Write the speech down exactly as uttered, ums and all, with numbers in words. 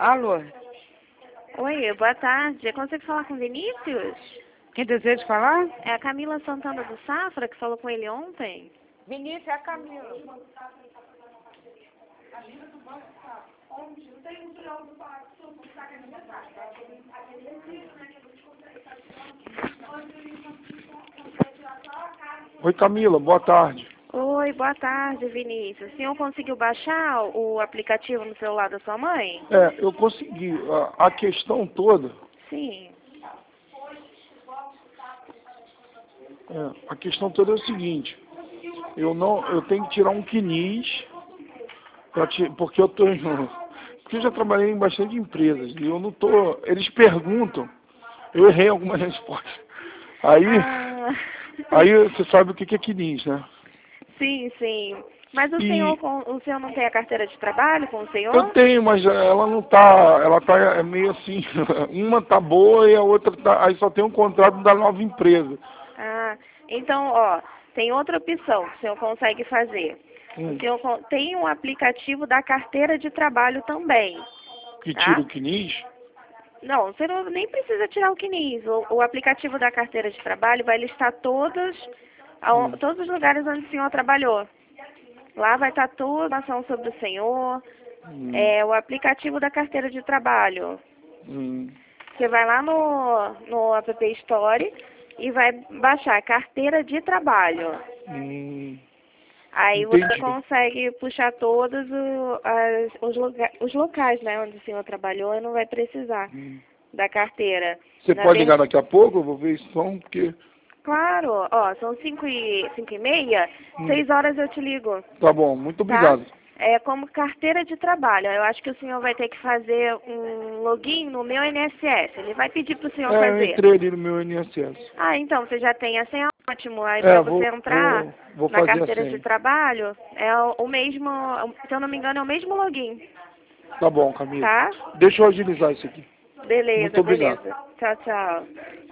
Alô? Oi, boa tarde. Eu consigo falar com o Vinícius? Quem deseja falar? É a Camila Santana do Safra, que falou com ele ontem. Vinícius, é a Camila. Oi, Camila, boa tarde. Oi, boa tarde, Vinícius. O senhor conseguiu baixar o aplicativo no celular da sua mãe? É, eu consegui. A, a questão toda, Sim. é, a questão toda é o seguinte, eu não, eu tenho que tirar um quinis, pra ti, porque eu tô, porque eu já trabalhei em bastante empresas e eu não tô, eles perguntam, eu errei algumas respostas. Aí, Ah. aí você sabe o que é quinis, né? Sim, sim. Mas o E senhor, com- o senhor não tem a carteira de trabalho com o senhor? eu tenho, mas ela não tá, ela tá é meio assim, uma tá boa e a outra tá, aí só tem um contrato da nova empresa. Ah, então, ó, tem outra opção que o senhor consegue fazer. Hum, O senhor con- tem um aplicativo da carteira de trabalho também, que tira tá? o quinis? Não, você não, nem precisa tirar o quinis. O, o aplicativo da carteira de trabalho vai listar todos, aon- Hum. todos os lugares onde o senhor trabalhou. Lá vai estar toda a informação sobre o senhor, Hum, é, o aplicativo da carteira de trabalho. hum, Você vai lá no, no App Store e vai baixar carteira de trabalho. hum, Aí você entendi. consegue puxar todos o- as- os, loca- os locais, né, onde o senhor trabalhou e não vai precisar Hum. da carteira. Você Na pode ver- ligar daqui a pouco? Eu vou ver isso som, porque... Claro, ó, são cinco e, cinco e meia, Hum, seis horas eu te ligo, tá bom, muito tá? obrigado. É como carteira de trabalho. Eu acho que o senhor vai ter que fazer um login no meu I N S S. Ele vai pedir para o senhor É, eu fazer. entrei ali no meu I N S S. Ah, então, você já tem a senha, ótimo. Aí É, para vou, você entrar vou, vou na fazer a carteira de senha. trabalho, é o, o mesmo, se eu não me engano, é o mesmo login, Tá bom, Camila. tá? Deixa eu agilizar isso aqui. Beleza, Muito obrigado. beleza. Tchau, tchau.